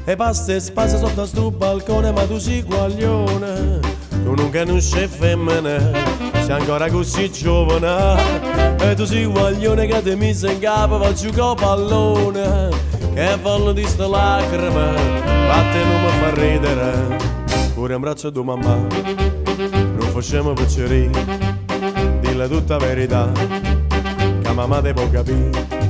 e pasta e spasa sotto a sto balcone, ma tu sei guaglione, tu non conosci femmine, sei ancora così giovane, e tu sei guaglione che ti mise in capo, va giocare pallone, che fanno di ste lacrime, vatte non mi fa ridere, pure un braccio di mamma, non facciamo piacere, dille tutta verità, che mamma te può capire.